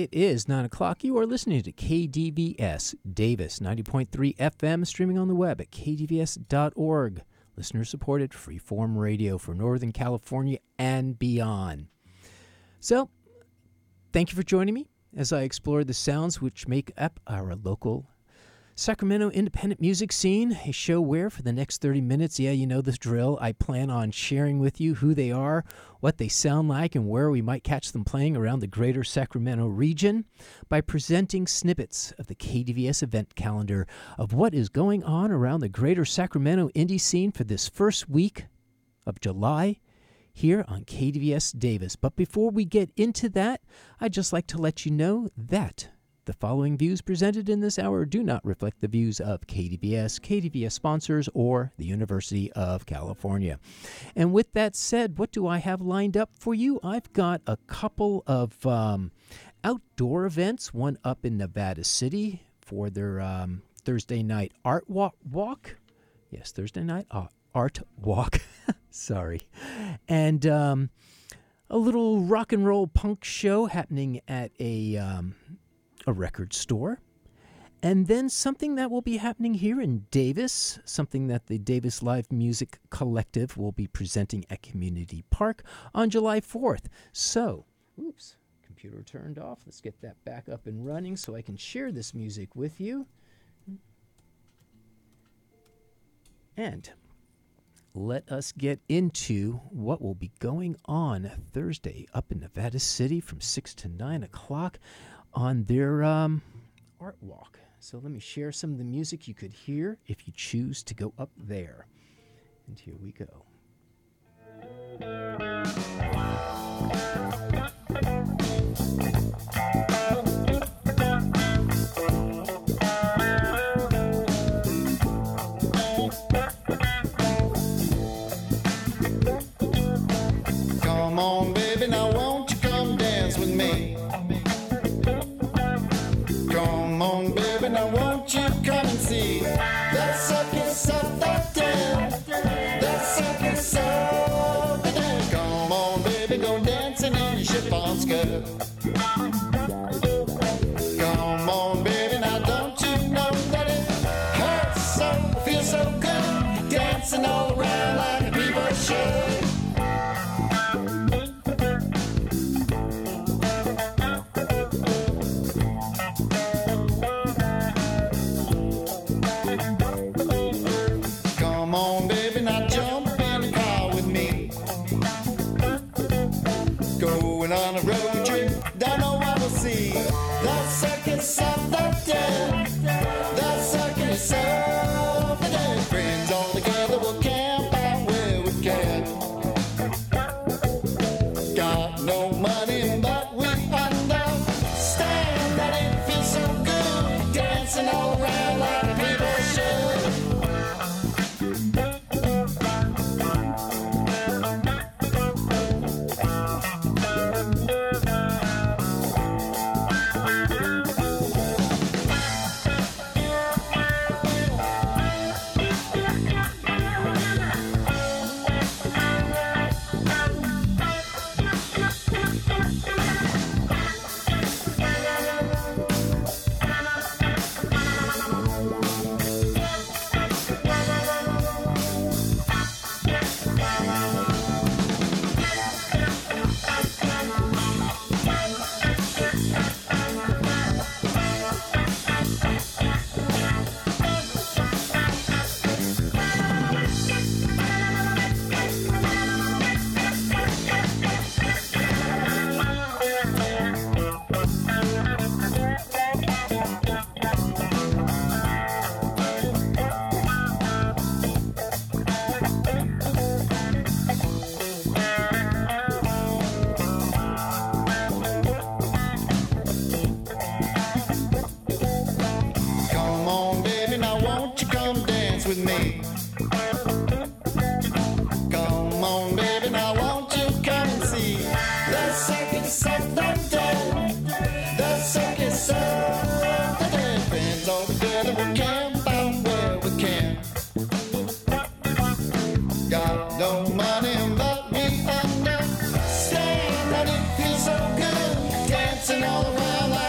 It is 9 o'clock. You are listening to KDVS Davis 90.3 FM, streaming on the web at kdvs.org. Listener-supported freeform radio for Northern California and beyond. So, thank you for joining me as I explore the sounds which make up our local Sacramento independent music scene, a show where for the next 30 minutes, yeah, you know the drill, I plan on sharing with you who they are, what they sound like, and where we might catch them playing around the greater Sacramento region by presenting snippets of the KDVS event calendar of what is going on around the greater Sacramento indie scene for this first week of July here on KDVS Davis. But before we get into that, I'd just like to let you know that the following views presented in this hour do not reflect the views of KDVS, KDVS sponsors, or the University of California. And with that said, what do I have lined up for you? I've got a couple of outdoor events, one up in Nevada City for their Thursday night art walk. Yes, Thursday night art walk. Sorry. And a little rock and roll punk show happening at a record store, and then something that will be happening here in Davis, something that the Davis Live Music Collective will be presenting at Community Park on July 4th. So, oops, computer turned off. Let's get that back up and running so I can share this music with you. And let us get into what will be going on Thursday up in Nevada City from 6 to 9 o'clock. On their art walk. So let me share some of the music you could hear if you choose to go up there. And here we go. Come on, baby, now won't you come dance with me? Come on, baby, now won't you come and see that circus of the dead, that circus of the dead. Come on, baby, go dancing in your chiffon skirt. Come on, baby, now don't you know that it hurts so, feels so good, dancing all around like people should. Come on, baby, now jump in the car with me. Going on a road trip, don't know what we'll see. The circus of the dead, the circus of the dead. Friends all together, we'll camp out where we can. Got no money, but we understand that it feels so good, dancing all around like people should. With me. Come on, baby, now won't you come and see the circus of the dead, the circus of the dead. Friends all together, we'll camp out where we can. Got no money, but we understand that it feels so good, dancing all around like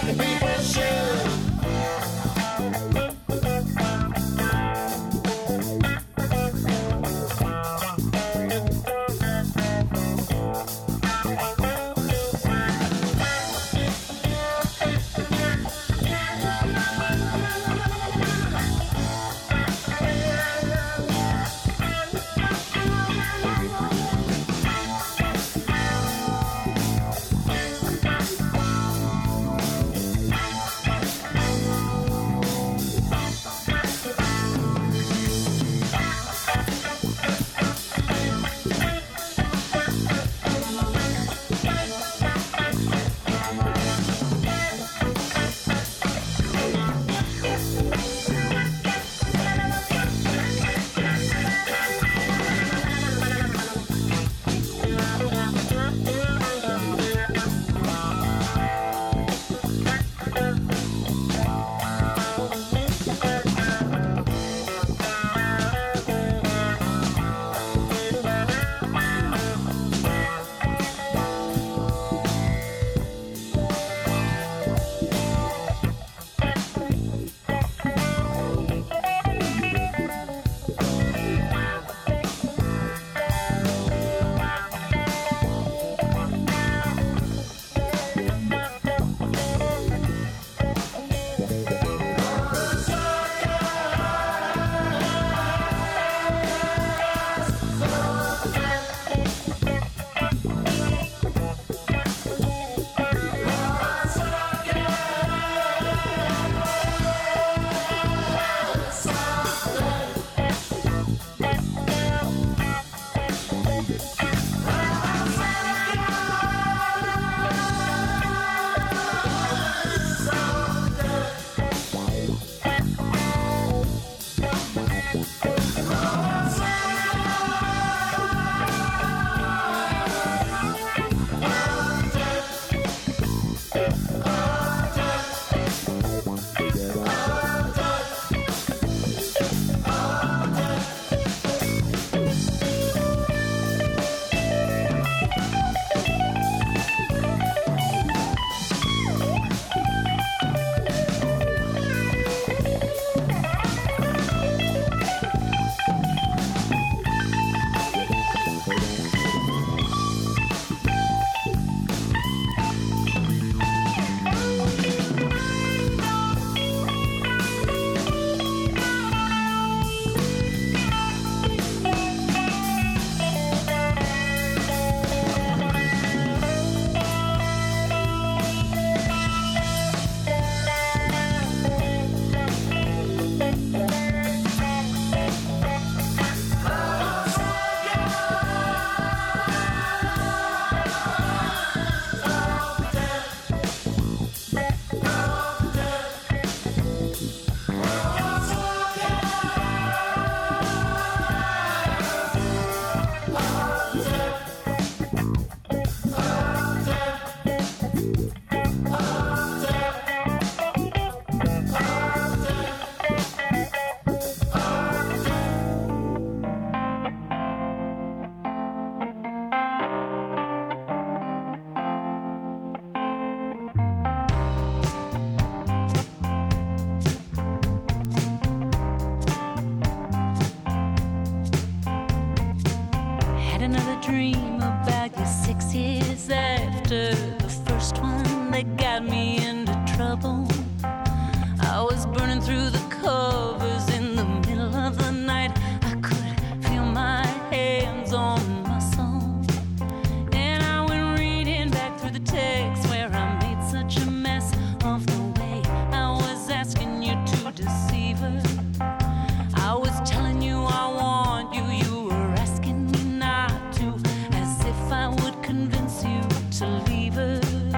another dream about you 6 years after the first one that got me into trouble. I was burning through the covers in the middle of the night. I could feel my hands on my soul. And I went reading back through the text where I made such a mess of the way I was asking you to deceive her. I was telling you I want you, you were asking me not to, as if I would convince you to leave her.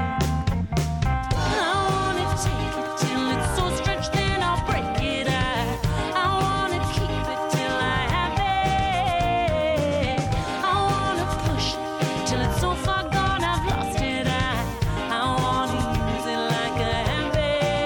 I wanna take it till it's so stretched, then I'll break it. I wanna keep it till I have it. I wanna push it till it's so far gone I've lost it. I wanna use it like I have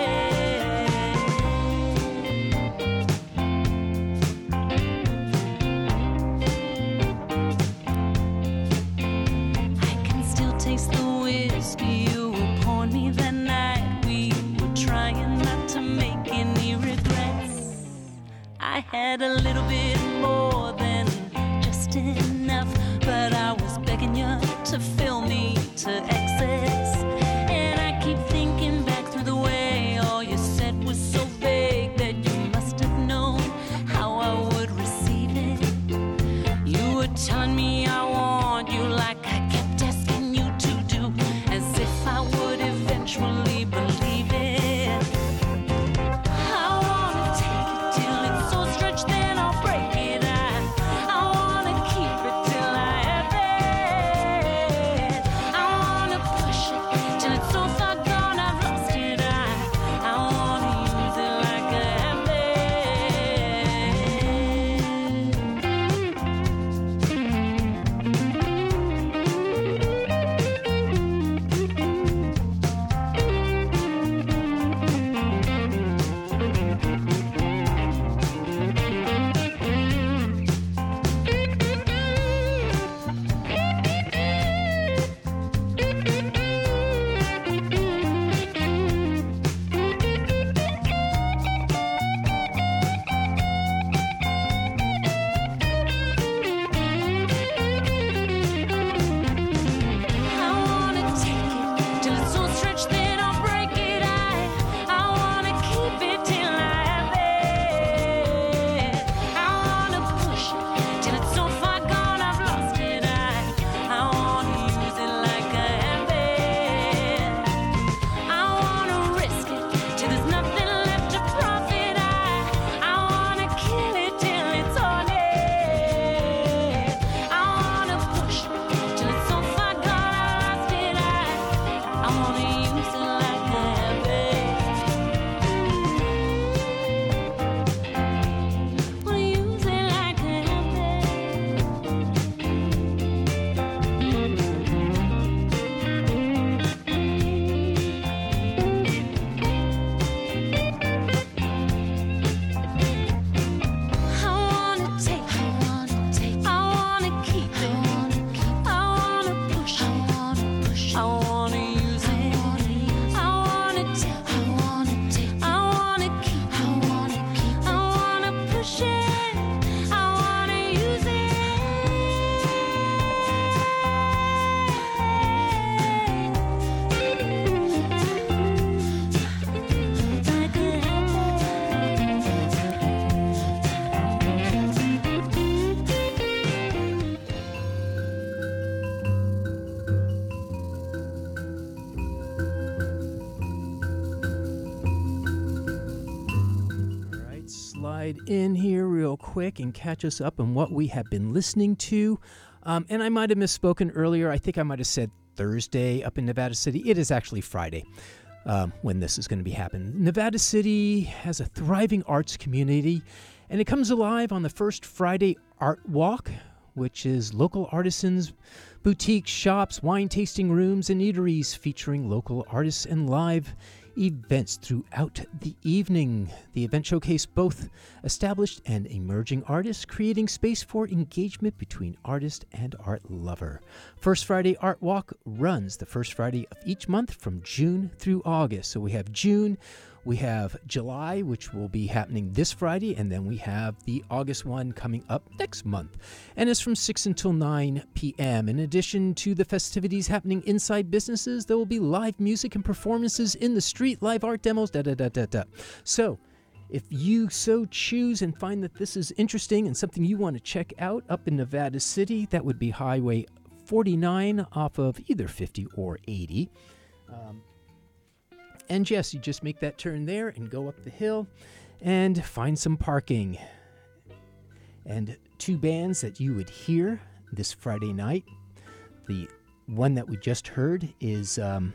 it. I can still taste the whiskey you were pouring me that night. We were trying not to make any regrets. I had a little bit more than just enough, but I was begging you to fill me to excess. And I keep thinking back through the way all you said was so vague that you must have known how I would receive it. You were telling me I want you like I kept asking you to do, as if I would eventually believe it. I wanna take it till it's so stretched, then I'll break it. I wanna keep it till I have it. I wanna push it till it's so far gone I've lost it. I wanna use it like I have I wanna take it till it's so stretched, then I'll break it. I wanna keep it till I have it. I wanna push it till it's so far gone I've lost it. I wanna use it like I have it. I wanna risk it till there's nothing left to profit. I wanna kill it till it's on it. I wanna push it till it's so far gone I've lost it. I wanna use it like I have it. Wanna use it like I have I wanna take it. I wanna keep it. I wanna push it. I wanna use it. I wanna take it. I wanna keep it. I wanna push it. I wanna use it. Like I All right, slide in here real quick and catch us up on what we have been listening to. And I might have misspoken earlier. I think I might have said Thursday up in Nevada City. It is actually Friday when this is going to be happening. Nevada City has a thriving arts community, and it comes alive on the first Friday Art Walk, which is local artisans, boutiques, shops, wine tasting rooms, and eateries featuring local artists and live events throughout the evening. The event showcased both established and emerging artists, creating space for engagement between artist and art lover. First Friday Art Walk runs the first Friday of each month from June through August. So we have June, We have July, which will be happening this Friday, and then we have the August one coming up next month. And it's from 6 until 9 p.m. In addition to the festivities happening inside businesses, there will be live music and performances in the street, live art demos, So, if you so choose and find that this is interesting and something you want to check out up in Nevada City, that would be Highway 49 off of either 50 or 80. And yes, you just make that turn there and go up the hill and find some parking. And two bands that you would hear this Friday night. The one that we just heard is,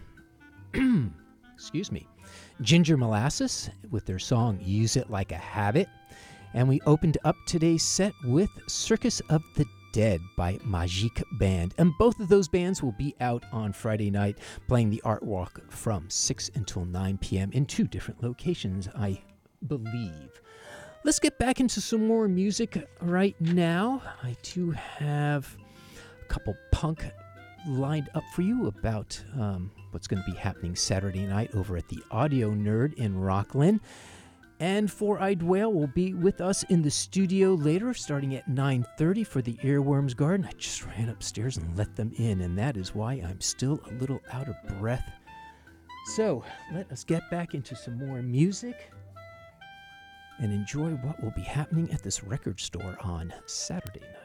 excuse me, Ginger Molasses with their song Use It Like a Habit. And we opened up today's set with Circus of the Dead by Magique Band. And both of those bands will be out on Friday night playing the Art Walk from 6 until 9 p.m. in two different locations, I believe. Let's get back into some more music right now. I do have a couple punk lined up for you about what's going to be happening Saturday night over at the Audio Nerd in Rockland. And Four Eyed Whale will be with us in the studio later, starting at 9:30 for the Earworms Garden. I just ran upstairs and let them in, and that is why I'm still a little out of breath. So, let us get back into some more music and enjoy what will be happening at this record store on Saturday night.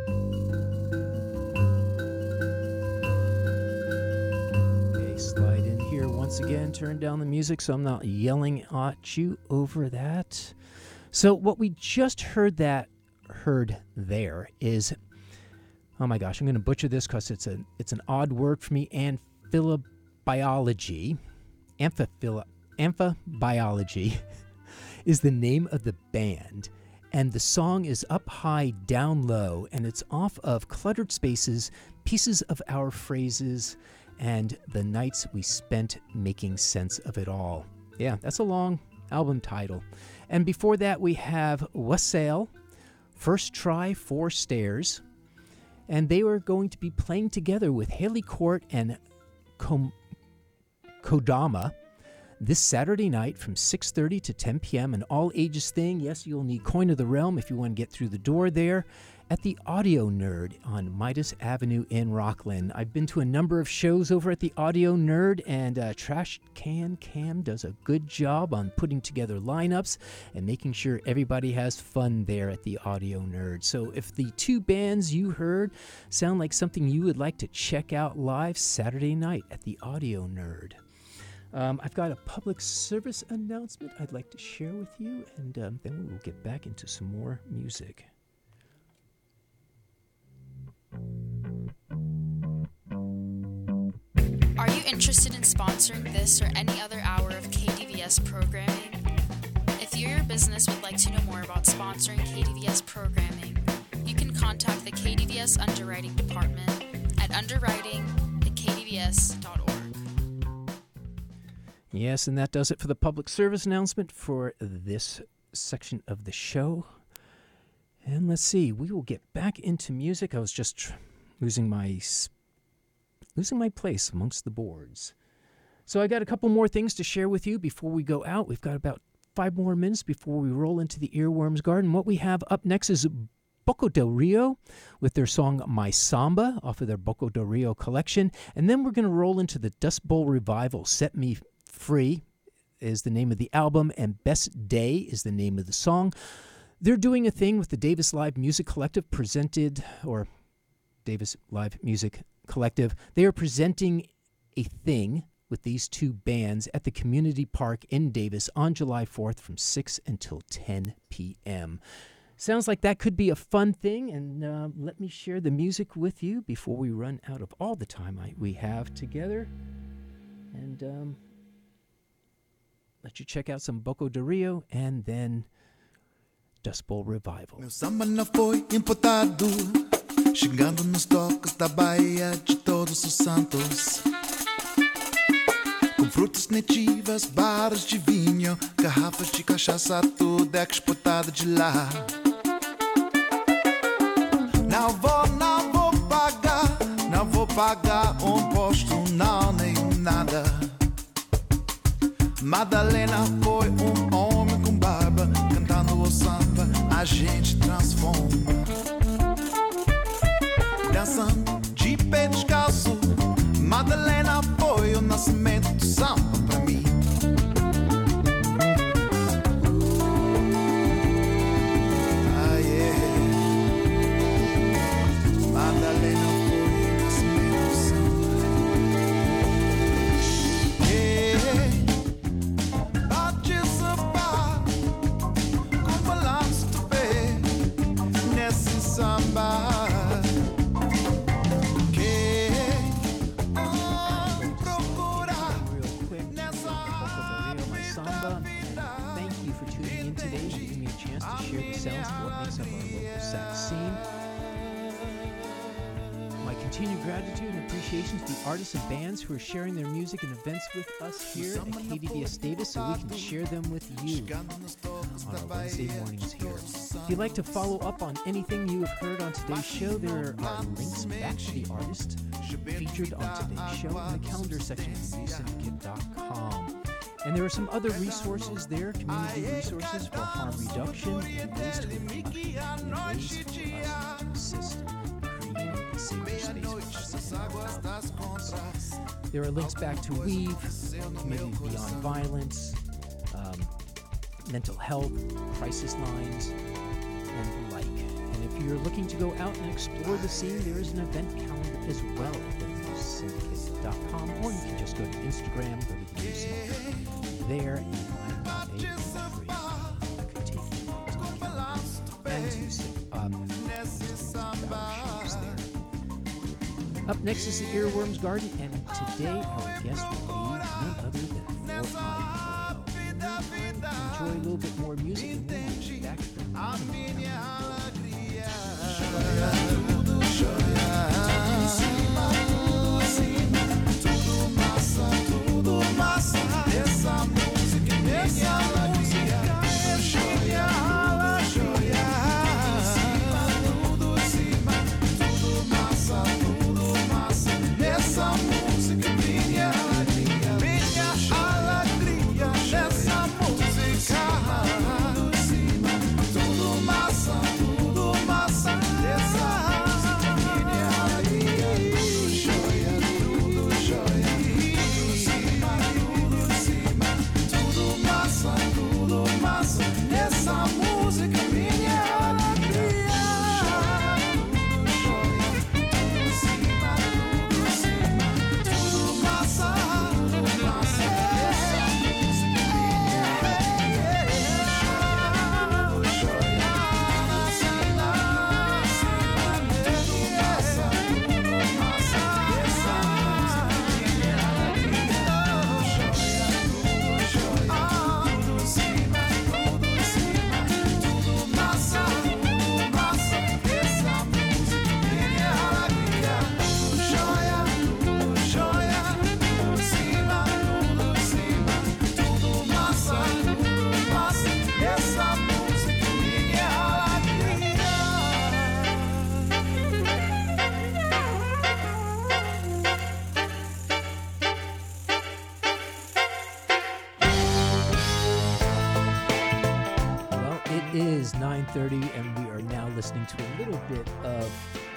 Okay, slide in here once again, turn down the music so I'm not yelling at you over that. So what we just heard there is, oh my gosh, I'm going to butcher this because it's an odd word for me, amphibiology. Amphibiology is the name of the band, and the song is Up High, Down Low, and it's off of Cluttered Spaces, Pieces of Our Phrases, and The Nights We Spent Making Sense of It All. Yeah, that's a long album title. And before that, we have Wassail, First Try, Four Stairs, and they were going to be playing together with Haley Court and Kodama this Saturday night from 6:30 to 10 p.m. an all-ages thing. Yes, you'll need Coin of the Realm if you want to get through the door there at the Audio Nerd on Midas Avenue in Rockland. I've been to a number of shows over at the Audio Nerd, and Trash Can Cam does a good job on putting together lineups and making sure everybody has fun there at the Audio Nerd. So if the two bands you heard sound like something you would like to check out live Saturday night at the Audio Nerd. I've got a public service announcement I'd like to share with you, and then we will get back into some more music. Are you interested in sponsoring this or any other hour of KDVS programming? If you or your business would like to know more about sponsoring KDVS programming, you can contact the KDVS Underwriting Department at underwriting@kdvs.org. Yes, and that does it for the public service announcement for this section of the show. And let's see, we will get back into music. I was just losing my place amongst the boards. So I got a couple more things to share with you before we go out. We've got about 5 more minutes before we roll into the Earworms Garden. What we have up next is Boca del Rio with their song My Samba off of their Boca del Rio collection. And then we're going to roll into the Dust Bowl Revival. Set Me Free is the name of the album, and Best Day is the name of the song. They're doing a thing with the Davis Live Music Collective Davis Live Music Collective. They are presenting a thing with these two bands at the Community Park in Davis on July 4th from 6 until 10 p.m. Sounds like that could be a fun thing, and let me share the music with you before we run out of all the time we have together. And let you check out some Boca del Rio and then Dust Bowl Revival. Meu samba não foi importado, chegando nos toques da Bahia de Todos os Santos. Com frutas nativas, bares de vinho, garrafas de cachaça, tudo é exportado de lá. Não vou pagar imposto, não, nem nada. Madalena foi homem com barba, cantando o samba, a gente transforma. Dançando de pé descalço, Madalena foi o nascimento do samba pra mim. Ah, yeah. Madalena foi o nascimento do samba. Yeah. Bate samba com balanço de pé nesse samba. Continued gratitude and appreciation to the artists and bands who are sharing their music and events with us here at KDVS Davis so we can share them with you on our Wednesday mornings here. If you'd like to follow up on anything you have heard on today's show, there are links back to the artist featured on today's show in the calendar section of newsyndicate.com. And there are some other resources there, community resources for harm reduction and ways to assist creating a safer space for us in our lives. There are links back to Weave, Community Beyond Violence, mental health, crisis lines, and the like. And if you're looking to go out and explore the scene, there is an event calendar as well at thenewsyndicate.com, or you can just go to Instagram, go to the New Syndicate there, and find out a free that could take you to the calendar and to shows there. Up next is the Earworms Garden, and today our guest will be none other than Four-Eyed Whale. Enjoy a little bit more music, and then we'll be back to the is 9:30, and we are now listening to a little bit of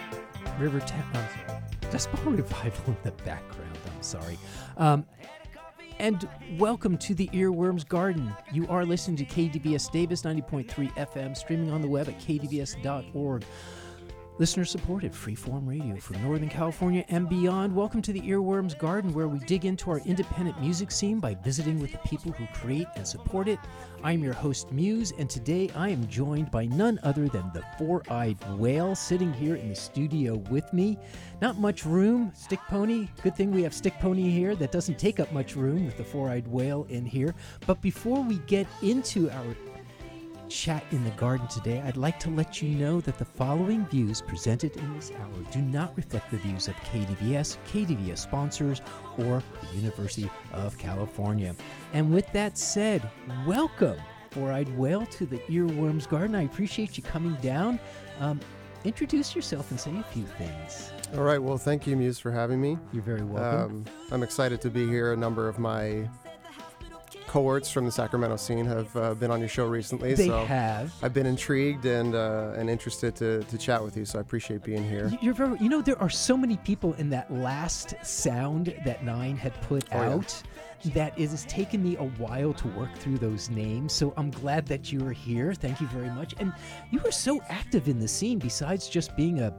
Dustball Revival in the background. I'm sorry. And welcome to the Earworms Garden. You are listening to KDVS Davis 90.3 FM, streaming on the web at kdvs.org. Listener-supported freeform radio for Northern California and beyond. Welcome to the Earworms Garden, where we dig into our independent music scene by visiting with the people who create and support it. I'm your host, Muse, and today I am joined by none other than the Four-Eyed Whale, sitting here in the studio with me. Not much room, Stick Pony. Good thing we have Stick Pony here. That doesn't take up much room with the Four-Eyed Whale in here. But before we get into our chat in the garden today, I'd like to let you know that the following views presented in this hour do not reflect the views of KDVS, KDVS sponsors, or the University of California. And with that said, welcome, Four-Eyed Whale, to the Earworms Garden. I appreciate you coming down. Introduce yourself and say a few things. All right. Well, thank you, Muse, for having me. You're very welcome. I'm excited to be here. A number of my cohorts from the Sacramento scene have been on your show recently. They have. I've been intrigued and interested to chat with you, so I appreciate being here. There are so many people in that last sound that Nine had put out that it has taken me a while to work through those names, so I'm glad that you are here. Thank you very much. And you are so active in the scene, besides being a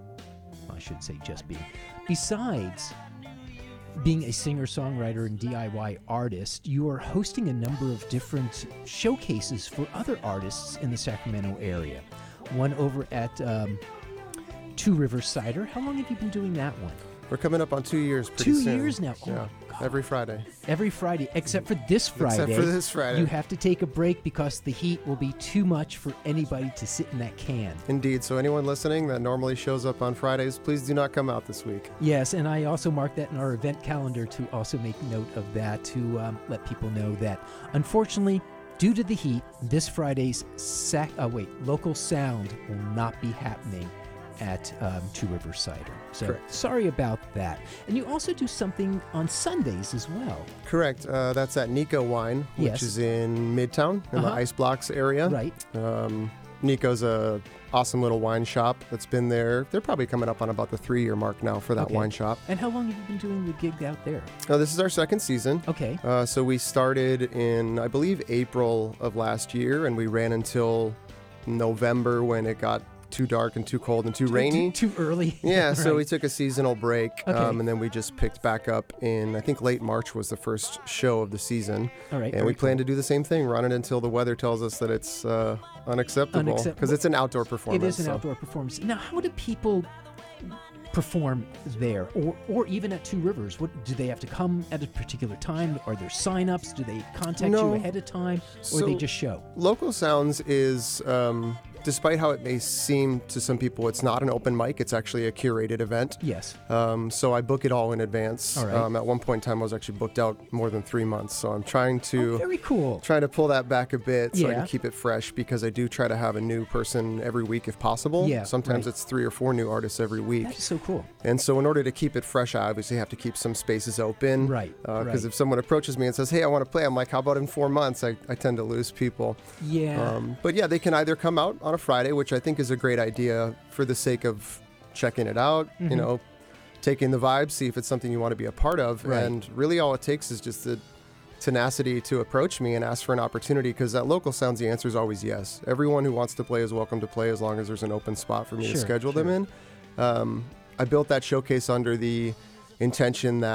singer-songwriter and DIY artist. You are hosting a number of different showcases for other artists in the Sacramento area. One over at Two Rivers Cider. How long have you been doing that one? We're coming up on 2 years pretty soon. 2 years now? Oh, yeah. God. Every Friday. Every Friday, except for this Friday. Except for this Friday. You have to take a break because the heat will be too much for anybody to sit in that can. Indeed. So anyone listening that normally shows up on Fridays, please do not come out this week. Yes, and I also marked that in our event calendar to also make note of that, to let people know that, unfortunately, due to the heat, this Friday's local sound will not be happening at Two Rivers Cider. So Correct. Sorry about that. And you also do something on Sundays as well. Correct. That's at Nico Wine, which is in Midtown, in the Ice Blocks area. Right. Nico's a awesome little wine shop that's been there. They're probably coming up on about the 3-year mark now for that wine shop. And how long have you been doing the gig out there? This is our second season. Okay. So we started in, I believe, April of last year, and we ran until November when it got too dark and too cold and too rainy. Too early. Yeah, so Right. we took a seasonal break, Okay. and then we just picked back up in, I think, late March was the first show of the season. All right. And we plan to do the same thing, run it until the weather tells us that it's unacceptable. Because it's an outdoor performance. It is an so. outdoor performance. Now, how do people perform there, or even at Two Rivers? What do they have to come at a particular time? Are there sign-ups? Do they contact No. you ahead of time, or So- they just show? Local Sounds is, despite how it may seem to some people, it's not an open mic. It's actually a curated event. Yes. So I book it all in advance. All right. At one point in time, I was actually booked out more than 3 months. So I'm trying to Very cool. pull that back a bit so I Yeah. can keep it fresh, because I do try to have a new person every week if possible. Yeah, Sometimes right. it's 3 or 4 new artists every week. That is so cool. And so in order to keep it fresh, I obviously have to keep some spaces open. Right, Because right. if someone approaches me and says, hey, I want to play, I'm like, how about in 4 months? I tend to lose people. Yeah. But yeah, they can either come out on a Friday, which I think is a great idea for the sake of checking it out, Mm-hmm. taking the vibe, see if it's something you want to be a part of. Right. And really all it takes is just the tenacity to approach me and ask for an opportunity, because at Local Sounds, the answer is always yes. Everyone who wants to play is welcome to play as long as there's an open spot for me to Sure, schedule them sure. in. I built that showcase under the intention that